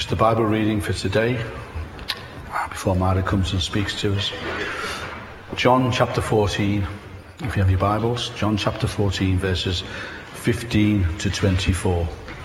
Just the Bible reading for today, before Mara comes and speaks to us. John chapter 14, if you have your Bibles, John chapter 14, verses 15 to 24.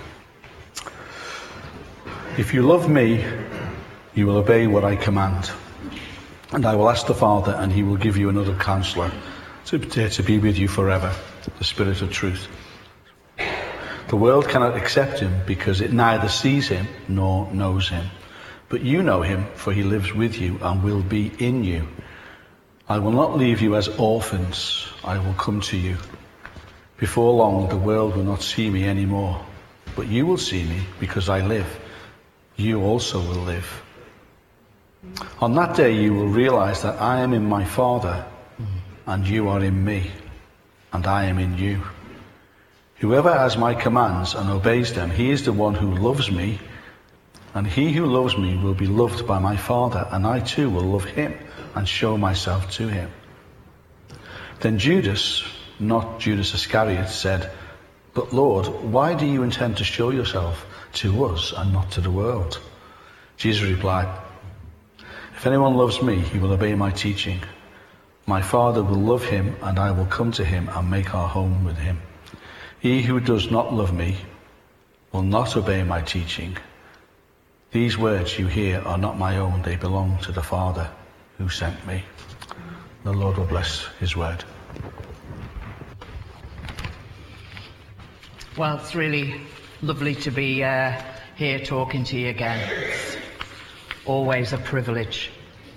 If you love me, you will obey what I command. And I will ask the Father, and he will give you another counselor to be with you forever, the Spirit of truth. The world cannot accept him because it neither sees him nor knows him. But you know him, for he lives with you and will be in you. I will not leave you as orphans. I will come to you. Before long, the world will not see me anymore. But you will see me because I live. You also will live. On that day, you will realize that I am in my Father, and you are in me, and I am in you. Whoever has my commands and obeys them, he is the one who loves me, and he who loves me will be loved by my Father, and I too will love him and show myself to him. Then Judas, not Judas Iscariot, said, "But Lord, why do you intend to show yourself to us and not to the world?" Jesus replied, "If anyone loves me, he will obey my teaching. My Father will love him, and I will come to him and make our home with him. He who does not love me will not obey my teaching. These words you hear are not my own, they belong to the Father who sent me." The Lord will bless his word. Well, it's really lovely to be here talking to you again. It's always a privilege.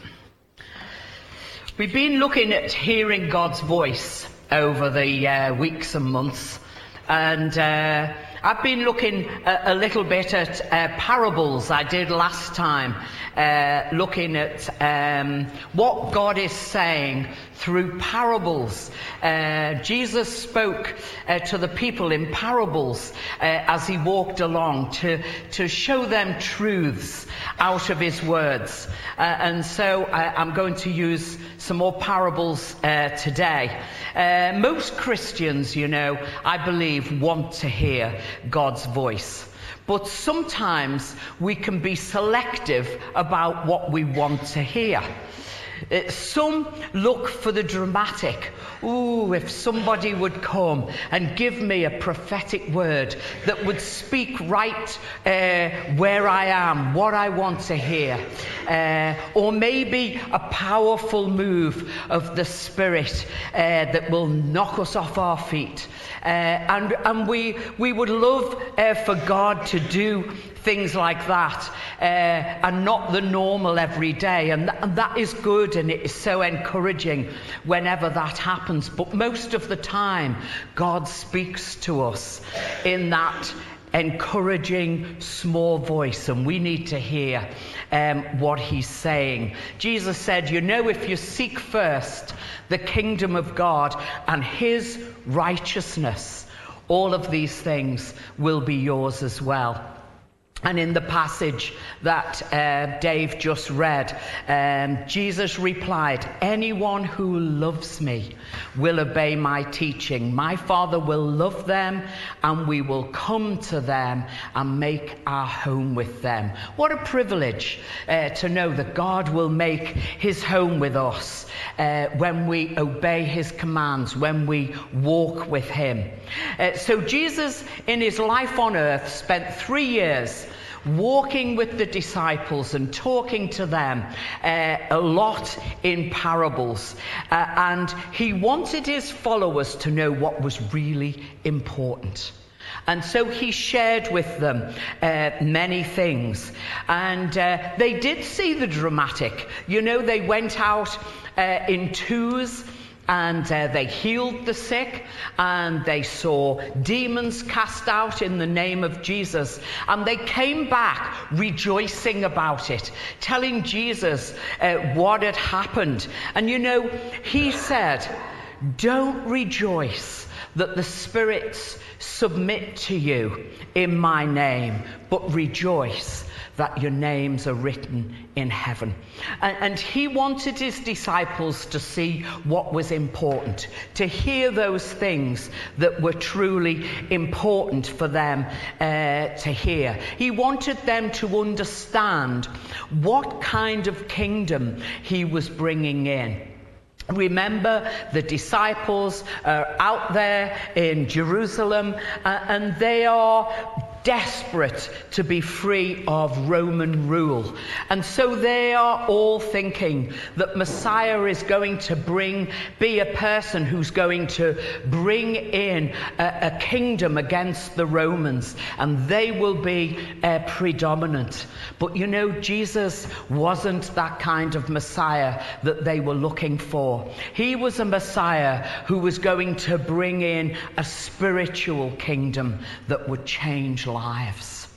We've been looking at hearing God's voice over the weeks and months, and I've been looking a little bit at parables. I did last time, looking at what God is saying through parables. Jesus spoke to the people in parables as he walked along to show them truths out of his words. And so I'm going to use some more parables today. Most Christians, I believe, want to hear God's voice. But sometimes we can be selective about what we want to hear. Some look for the dramatic. Ooh, if somebody would come and give me a prophetic word that would speak right where I am, what I want to hear. Or maybe a powerful move of the Spirit that will knock us off our feet. And we would love for God to do things like that, and not the normal every day. And that is good, and it is so encouraging whenever that happens. But most of the time, God speaks to us in that encouraging small voice, and we need to hear what he's saying. Jesus said, if you seek first the kingdom of God and his righteousness, all of these things will be yours as well. And in the passage that Dave just read, Jesus replied, "Anyone who loves me will obey my teaching. My Father will love them, and we will come to them and make our home with them." What a privilege to know that God will make his home with us when we obey his commands, when we walk with him. So Jesus, in his life on earth, spent 3 years walking with the disciples and talking to them a lot in parables. And he wanted his followers to know what was really important. And so he shared with them many things. And they did see the dramatic. They went out in twos, and they healed the sick, and they saw demons cast out in the name of Jesus. And they came back rejoicing about it, telling Jesus what had happened. And he said, "Don't rejoice that the spirits submit to you in my name, but rejoice that your names are written in heaven. And he wanted his disciples to see what was important, to hear those things that were truly important for them to hear. He wanted them to understand what kind of kingdom he was bringing in. Remember, the disciples are out there in Jerusalem, and they are desperate to be free of Roman rule. And so they are all thinking that Messiah is going to be a person who's going to bring in a kingdom against the Romans, and they will be predominant. But you know, Jesus wasn't that kind of Messiah that they were looking for. He was a Messiah who was going to bring in a spiritual kingdom that would change lives.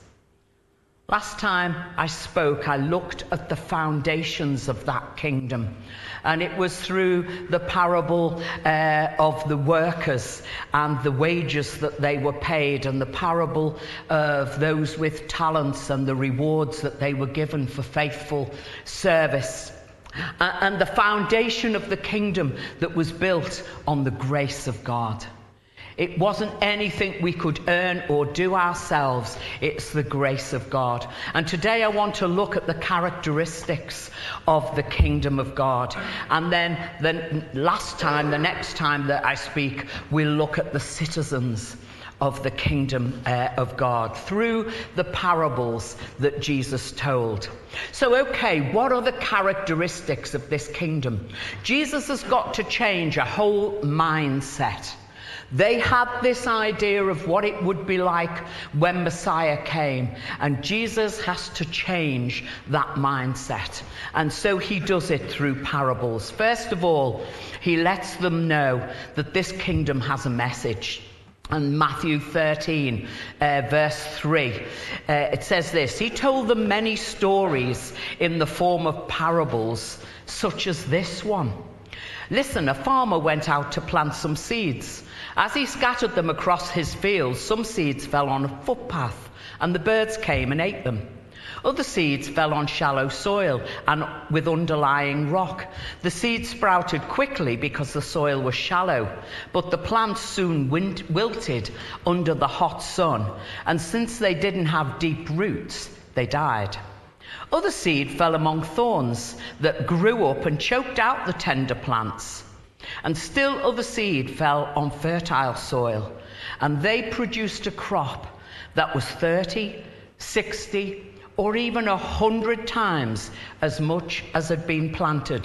Last time I spoke, I looked at the foundations of that kingdom, and it was through the parable of the workers and the wages that they were paid, and the parable of those with talents and the rewards that they were given for faithful service, and the foundation of the kingdom that was built on the grace of God. It wasn't anything we could earn or do ourselves. It's the grace of God. And today I want to look at the characteristics of the kingdom of God. And then the next time that I speak, we'll look at the citizens of the kingdom of God through the parables that Jesus told. So, okay, what are the characteristics of this kingdom? Jesus has got to change a whole mindset. They had this idea of what it would be like when Messiah came, and Jesus has to change that mindset. And so he does it through parables. First of all, he lets them know that this kingdom has a message. And Matthew 13, verse 3, it says this: he told them many stories in the form of parables, such as this one. Listen, a farmer went out to plant some seeds. As he scattered them across his fields, some seeds fell on a footpath, and the birds came and ate them. Other seeds fell on shallow soil and with underlying rock. The seeds sprouted quickly because the soil was shallow, but the plants soon wilted under the hot sun, and since they didn't have deep roots, they died. Other seed fell among thorns that grew up and choked out the tender plants. And still other seed fell on fertile soil, and they produced a crop that was 30, 60, or even 100 times as much as had been planted.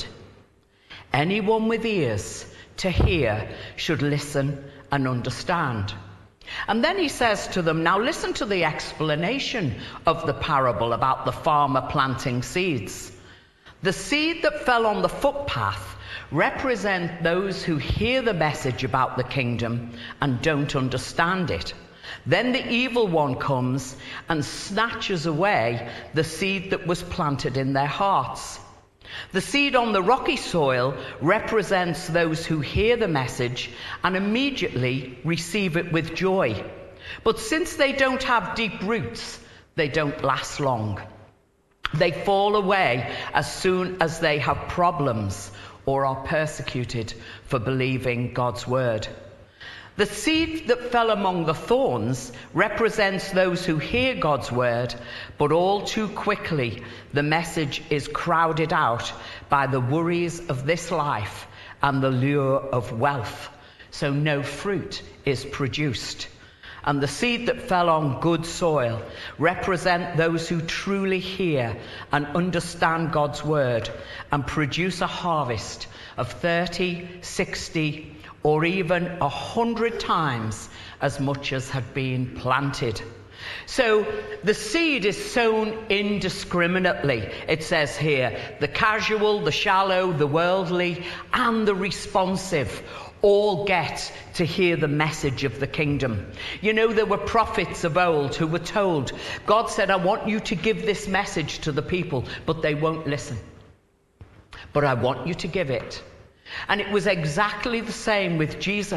Anyone with ears to hear should listen and understand. And then he says to them, now listen to the explanation of the parable about the farmer planting seeds. The seed that fell on the footpath represent those who hear the message about the kingdom and don't understand it. Then the evil one comes and snatches away the seed that was planted in their hearts. The seed on the rocky soil represents those who hear the message and immediately receive it with joy. But since they don't have deep roots, they don't last long. They fall away as soon as they have problems or are persecuted for believing God's word. The seed that fell among the thorns represents those who hear God's word, but all too quickly the message is crowded out by the worries of this life and the lure of wealth, so no fruit is produced. And the seed that fell on good soil represent those who truly hear and understand God's word and produce a harvest of 30, 60, or even 100 times as much as had been planted. So the seed is sown indiscriminately. It says here, the casual, the shallow, the worldly, and the responsive all get to hear the message of the kingdom. You know, there were prophets of old who were told, God said, I want you to give this message to the people, but they won't listen. But I want you to give it. And it was exactly the same with Jesus.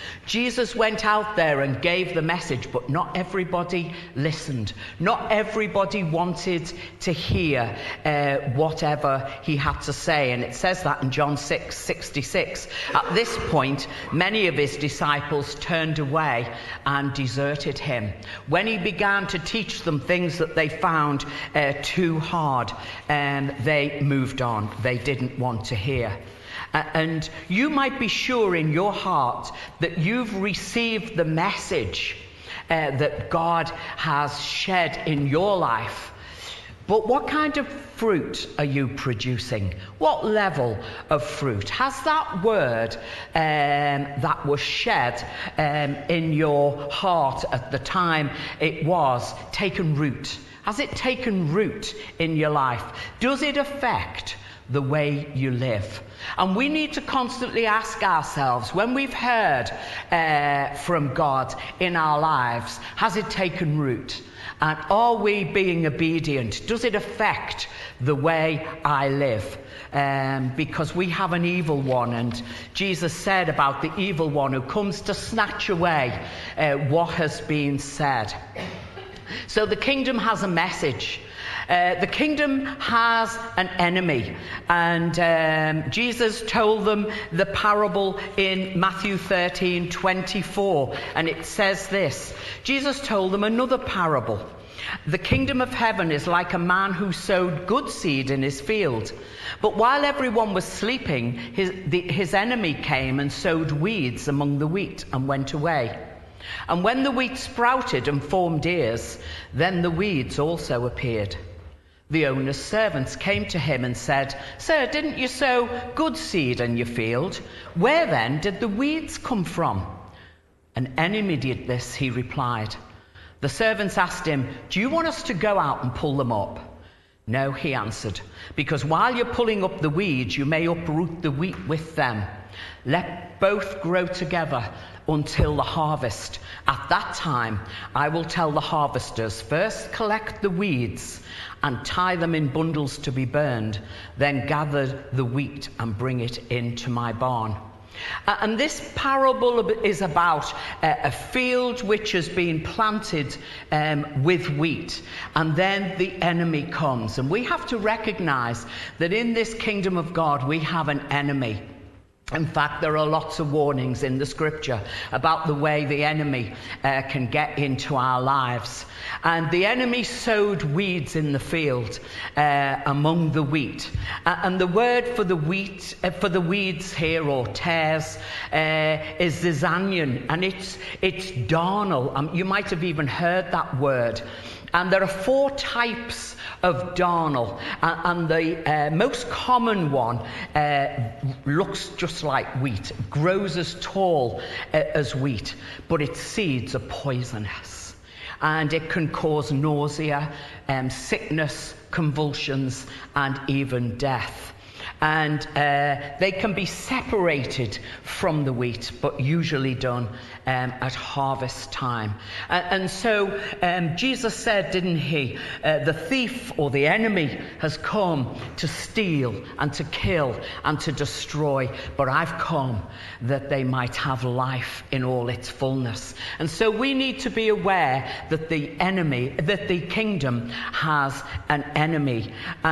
Jesus went out there and gave the message, but not everybody listened. Not everybody wanted to hear whatever he had to say. And it says that in John 6:66. At this point, many of his disciples turned away and deserted him. When he began to teach them things that they found too hard, they moved on. They didn't want to hear. And you might be sure in your heart that you've received the message that God has shed in your life. But what kind of fruit are you producing? What level of fruit? Has that word that was shed in your heart at the time it was taken root? Has it taken root in your life? Does it affect the way you live? And we need to constantly ask ourselves, when we've heard from God in our lives, has it taken root? And are we being obedient? Does it affect the way I live? Because we have an evil one, and Jesus said about the evil one who comes to snatch away what has been said. So the kingdom has a message. The kingdom has an enemy, and Jesus told them the parable in Matthew 13:24, and it says this. Jesus told them another parable. The kingdom of heaven is like a man who sowed good seed in his field. But while everyone was sleeping, his enemy came and sowed weeds among the wheat and went away. And when the wheat sprouted and formed ears, then the weeds also appeared. The owner's servants came to him and said, "Sir, didn't you sow good seed in your field? Where then did the weeds come from?" "An enemy did this," he replied. The servants asked him, "Do you want us to go out and pull them up?" "No," he answered, "because while you're pulling up the weeds, you may uproot the wheat with them. Let both grow together until the harvest. At that time, I will tell the harvesters, first collect the weeds and tie them in bundles to be burned, then gather the wheat and bring it into my barn." And this parable is about a field which has been planted with wheat, and then the enemy comes. And we have to recognize that in this kingdom of God, we have an enemy. In fact, there are lots of warnings in the scripture about the way the enemy can get into our lives. And the enemy sowed weeds in the field among the wheat. And the word for the weeds here, or tares, is zizanion, and it's darnel. You might have even heard that word. And there are 4 types of darnel, and the most common one looks just like wheat, grows as tall as wheat, but its seeds are poisonous, and it can cause nausea, sickness, convulsions, and even death. And they can be separated from the wheat, but usually done at harvest time. And so Jesus said, didn't he, the thief or the enemy has come to steal and to kill and to destroy, but I've come that they might have life in all its fullness. And so we need to be aware that the kingdom has an enemy.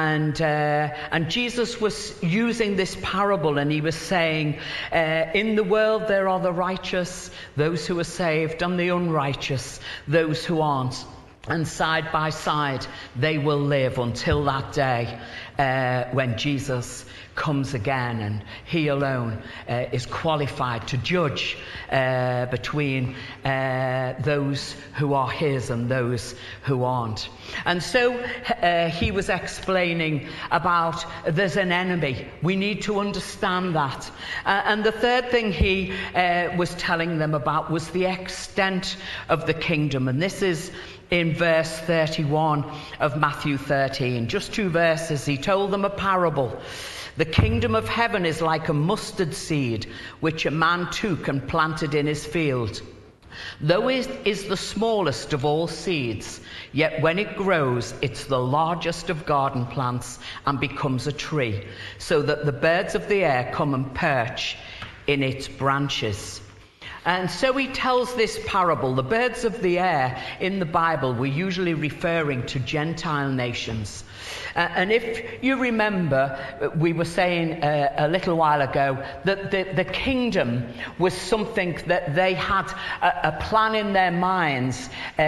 And Jesus was using this parable, and he was saying, in the world there are the righteous, those who are saved, and the unrighteous, those who aren't. And side by side they will live until that day when Jesus comes again, and he alone is qualified to judge between those who are his and those who aren't. And so he was explaining about there's an enemy. We need to understand that. And the third thing he was telling them about was the extent of the kingdom. And this is in verse 31 of Matthew 13. Just 2 verses. He told them a parable. The kingdom of heaven is like a mustard seed, which a man took and planted in his field. Though it is the smallest of all seeds, yet when it grows, it's the largest of garden plants and becomes a tree, so that the birds of the air come and perch in its branches. And so he tells this parable. The birds of the air in the Bible were usually referring to Gentile nations. And if you remember, we were saying a little while ago that the kingdom was something that they had a plan in their minds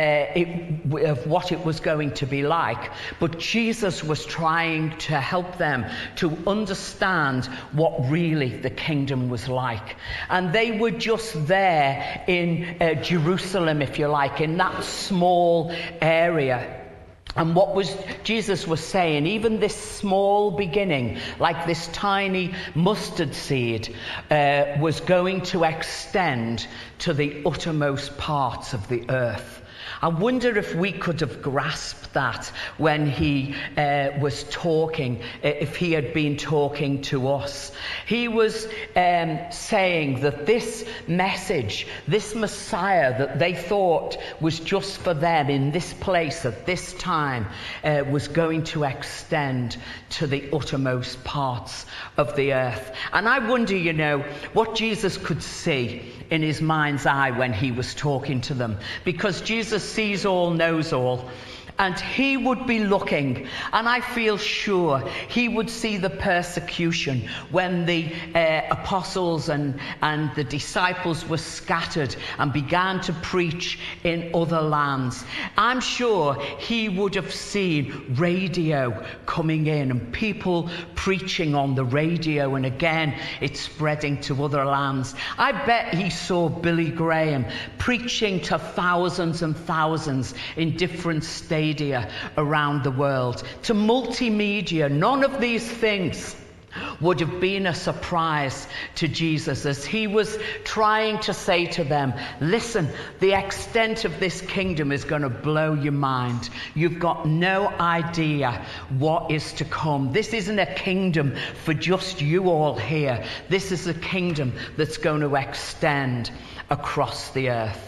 of what it was going to be like. But Jesus was trying to help them to understand what really the kingdom was like. And they were just there in Jerusalem, if you like, in that small area. And Jesus was saying, even this small beginning, like this tiny mustard seed, was going to extend to the uttermost parts of the earth. I wonder if we could have grasped that when he was talking, if he had been talking to us. He was saying that this message, this Messiah that they thought was just for them in this place at this time, was going to extend to the uttermost parts of the earth. And I wonder, what Jesus could see in his mind's eye when he was talking to them, because Jesus sees all, knows all. And he would be looking, and I feel sure he would see the persecution when the apostles and the disciples were scattered and began to preach in other lands. I'm sure he would have seen radio coming in and people preaching on the radio, and again it's spreading to other lands. I bet he saw Billy Graham preaching to thousands and thousands in different stadia around the world, to multimedia. None of these things would have been a surprise to Jesus as he was trying to say to them, listen, the extent of this kingdom is going to blow your mind. You've got no idea what is to come. This isn't a kingdom for just you all here. This is a kingdom that's going to extend across the earth.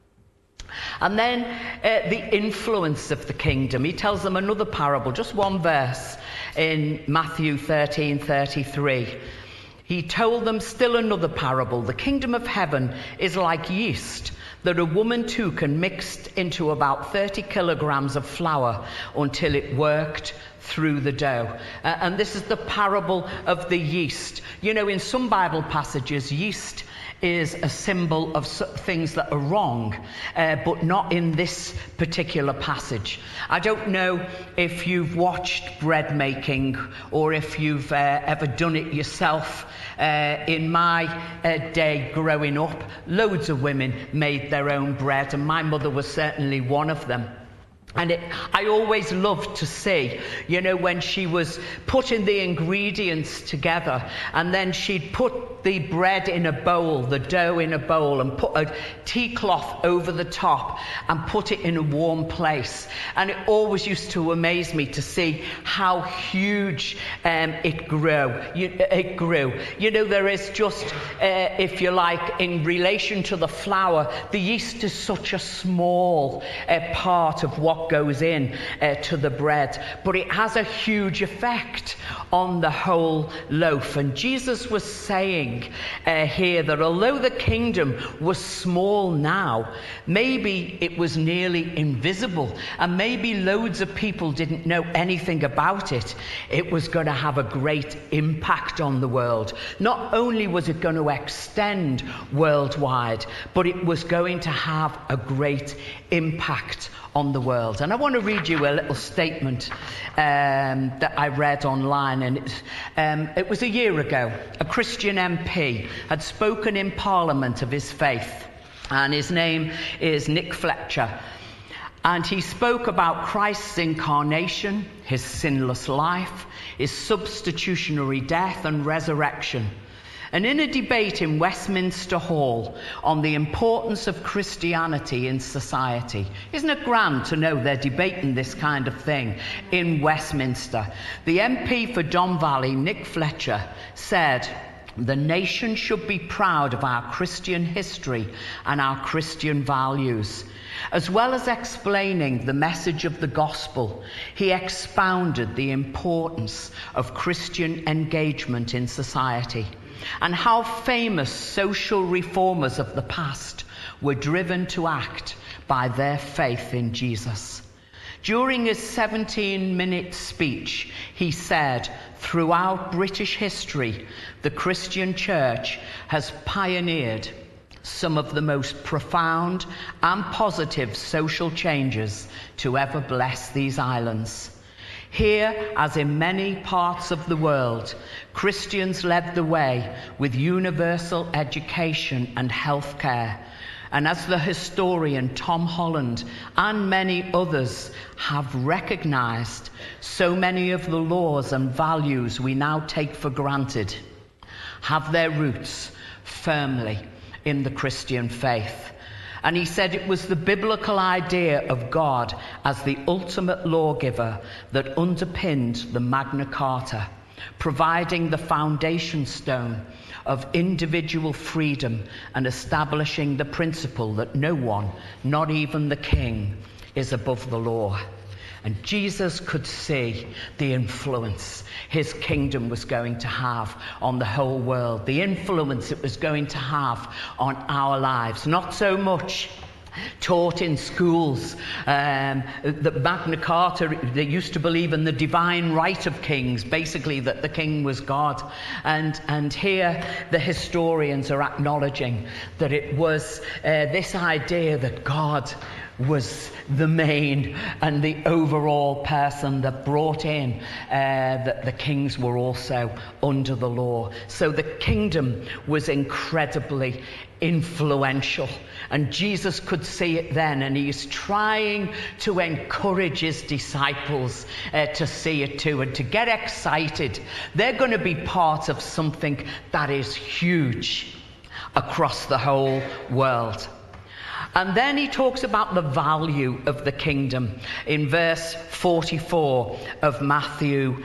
And then the influence of the kingdom. He tells them another parable, just one verse in Matthew 13:33. He told them still another parable. The kingdom of heaven is like yeast that a woman took and mixed into about 30 kilograms of flour until it worked through the dough. And this is the parable of the yeast. In some Bible passages, yeast is a symbol of things that are wrong, but not in this particular passage. I don't know if you've watched bread making or if you've ever done it yourself. In my day growing up, loads of women made their own bread, and my mother was certainly one of them. And I always loved to see, when she was putting the ingredients together, and then she'd put the bread in a bowl, the dough in a bowl, and put a tea cloth over the top and put it in a warm place. And it always used to amaze me to see how huge it grew. There is just, if you like, in relation to the flour, the yeast is such a small part of what goes in to the bread, but it has a huge effect on the whole loaf. And Jesus was saying here that although the kingdom was small now, maybe it was nearly invisible, and maybe loads of people didn't know anything about it. It was going to have a great impact on the world. Not only was it going to extend worldwide, but it was going to have a great impact on the world. And I want to read you a little statement that I read online, and it was a year ago. A Christian MP had spoken in Parliament of his faith, and his name is Nick Fletcher. And he spoke about Christ's incarnation, his sinless life, his substitutionary death and resurrection. And in a debate in Westminster Hall on the importance of Christianity in society. Isn't it grand to know they're debating this kind of thing in Westminster? The MP for Don Valley, Nick Fletcher, said, "The nation should be proud of our Christian history and our Christian values." As well as explaining the message of the gospel, he expounded the importance of Christian engagement in society. and how famous social reformers of the past were driven to act by their faith in Jesus. During his 17-minute speech, he said, throughout British history, the Christian church has pioneered some of the most profound and positive social changes to ever bless these islands. Here, as in many parts of the world, Christians led the way with universal education and health care. And as the historian Tom Holland and many others have recognized, so many of the laws and values we now take for granted have their roots firmly in the Christian faith. And he said it was the biblical idea of God as the ultimate lawgiver that underpinned the Magna Carta, providing the foundation stone of individual freedom and establishing the principle that no one, not even the king, is above the law. And Jesus could see the influence his kingdom was going to have on the whole world, the influence it was going to have on our lives. Not so much taught in schools. The Magna Carta, they used to believe in the divine right of kings, basically that the king was God. And here the historians are acknowledging that it was this idea that God was the main and the overall person that brought in that the kings were also under the law. So the kingdom was incredibly influential, and Jesus could see it then, and he's trying to encourage his disciples to see it too and to get excited. They're going to be part of something that is huge across the whole world. And then he talks about the value of the kingdom in verse 44 of Matthew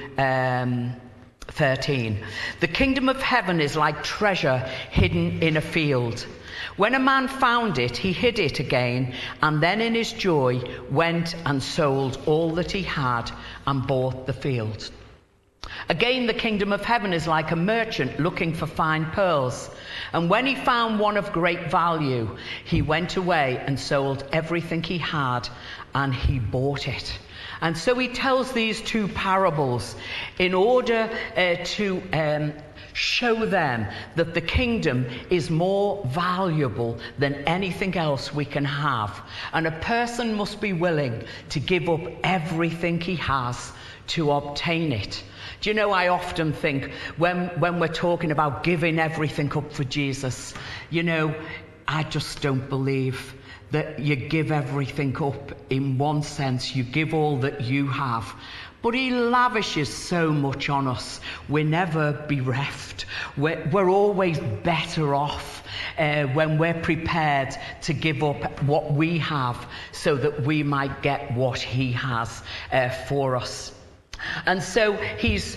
13. The kingdom of heaven is like treasure hidden in a field. When a man found it, he hid it again, and then in his joy went and sold all that he had and bought the field. Again, the kingdom of heaven is like a merchant looking for fine pearls. And when he found one of great value, he went away and sold everything he had, and he bought it. And so he tells these two parables in order to show them that the kingdom is more valuable than anything else we can have. And a person must be willing to give up everything he has to obtain it. Do you know, I often think when we're talking about giving everything up for Jesus, you know, I just don't believe that you give everything up in one sense. You give all that you have. But he lavishes so much on us. We're never bereft. We're always better off when we're prepared to give up what we have so that we might get what he has for us. And so he's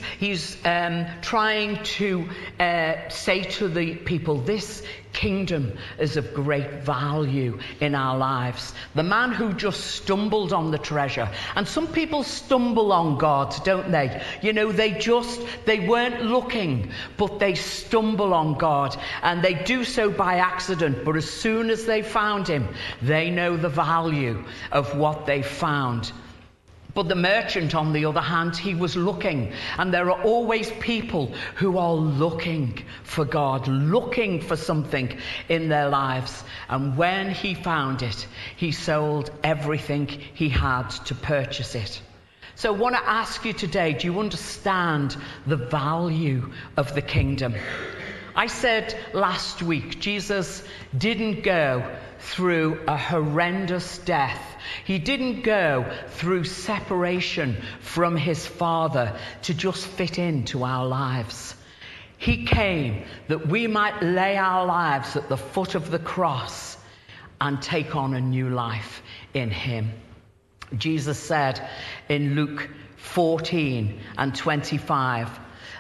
trying to say to the people, this kingdom is of great value in our lives. The man who just stumbled on the treasure. And some people stumble on God, don't they? You know, they weren't looking, but they stumble on God. And they do so by accident. But as soon as they found him, they know the value of what they found. But the merchant, on the other hand, he was looking. And there are always people who are looking for God, looking for something in their lives. And when he found it, he sold everything he had to purchase it. So I want to ask you today, do you understand the value of the kingdom? I said last week, Jesus didn't go through a horrendous death. He didn't go through separation from his Father to just fit into our lives. He came that we might lay our lives at the foot of the cross and take on a new life in him. Jesus said in Luke 14 and 25,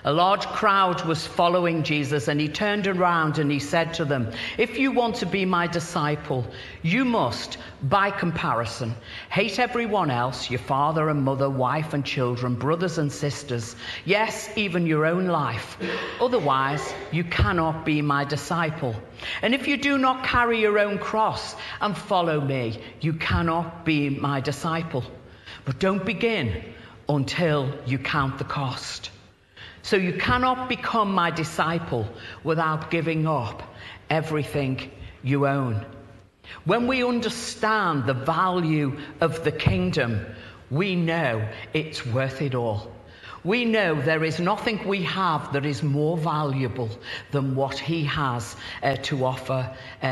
A large crowd was following Jesus, and he turned around and he said to them, "If you want to be my disciple, you must, by comparison, hate everyone else, your father and mother, wife and children, brothers and sisters, yes, even your own life. Otherwise, you cannot be my disciple. And if you do not carry your own cross and follow me, you cannot be my disciple. But don't begin until you count the cost." So you cannot become my disciple without giving up everything you own. When we understand the value of the kingdom, we know it's worth it all. We know there is nothing we have that is more valuable than what he has to offer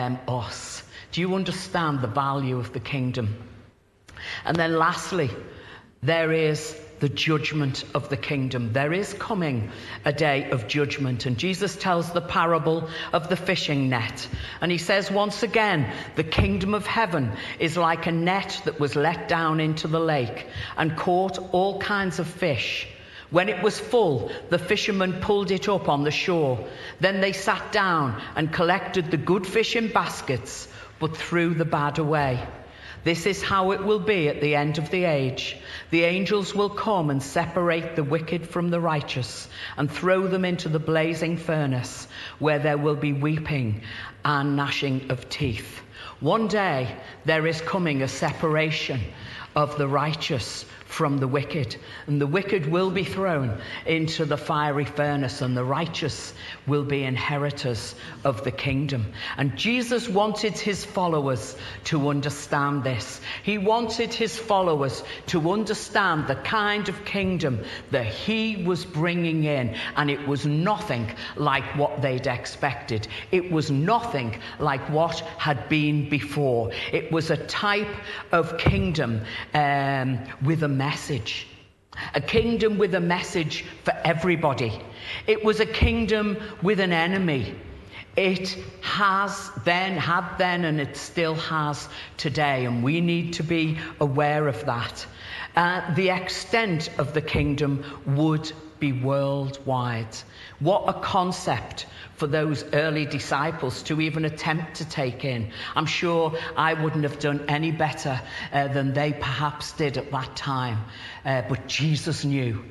us. Do you understand the value of the kingdom? And then lastly, there is the judgment of the kingdom. There is coming a day of judgment. And Jesus tells the parable of the fishing net. And he says once again, the kingdom of heaven is like a net that was let down into the lake and caught all kinds of fish. When it was full, the fishermen pulled it up on the shore. Then they sat down and collected the good fish in baskets, but threw the bad away. This is how it will be at the end of the age. The angels will come and separate the wicked from the righteous and throw them into the blazing furnace, where there will be weeping and gnashing of teeth. One day there is coming a separation of the righteous from the wicked, and the wicked will be thrown into the fiery furnace, and the righteous will be inheritors of the kingdom. And Jesus wanted his followers to understand this. He wanted his followers to understand the kind of kingdom that he was bringing in, and it was nothing like what they'd expected. It was nothing like what had been before. It was a type of kingdom with a message. A kingdom with a message for everybody. It was a kingdom with an enemy. It had then, and it still has today, and we need to be aware of that. The extent of the kingdom would be worldwide. What a concept for those early disciples to even attempt to take in. I'm sure I wouldn't have done any better than they perhaps did at that time. But Jesus knew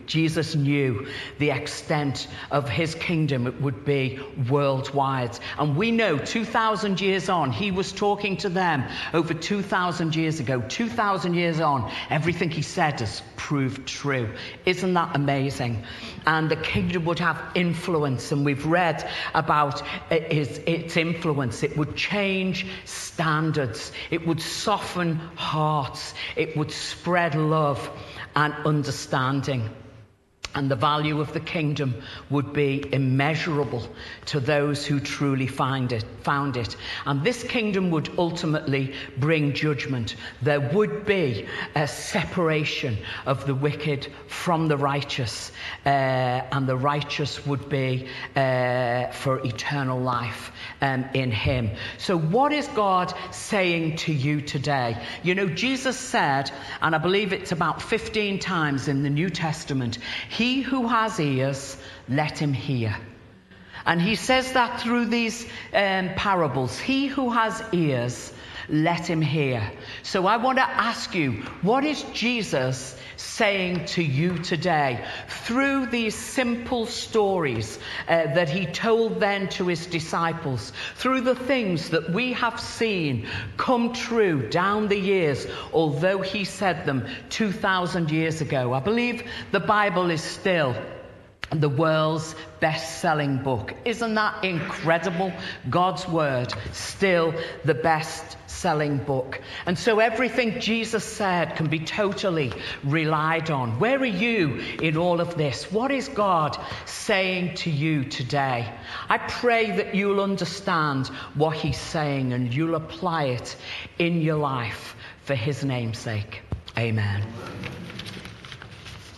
the extent of his kingdom. It would be worldwide. And we know 2,000 years on, he was talking to them over 2,000 years ago. 2,000 years on, everything he said has proved true. Isn't that amazing? And the kingdom would have influence, and we've read about its influence. It would change standards. It would soften hearts. It would spread love and understanding. And the value of the kingdom would be immeasurable to those who truly found it. And this kingdom would ultimately bring judgment. There would be a separation of the wicked from the righteous, and the righteous would be for eternal life in him. So what is God saying to you today? You know, Jesus said, and I believe it's about 15 times in the New Testament, "He who has ears, let him hear." And he says that through these parables. He who has ears, let him hear. So I want to ask you, what is Jesus saying to you today through these simple stories that he told then to his disciples, through the things that we have seen come true down the years, although he said them 2,000 years ago? I believe the Bible is still the world's best-selling book. Isn't that incredible? God's word, still the best-selling book. And so everything Jesus said can be totally relied on. Where are you in all of this? What is God saying to you today? I pray that you'll understand what he's saying and you'll apply it in your life for his name's sake. Amen.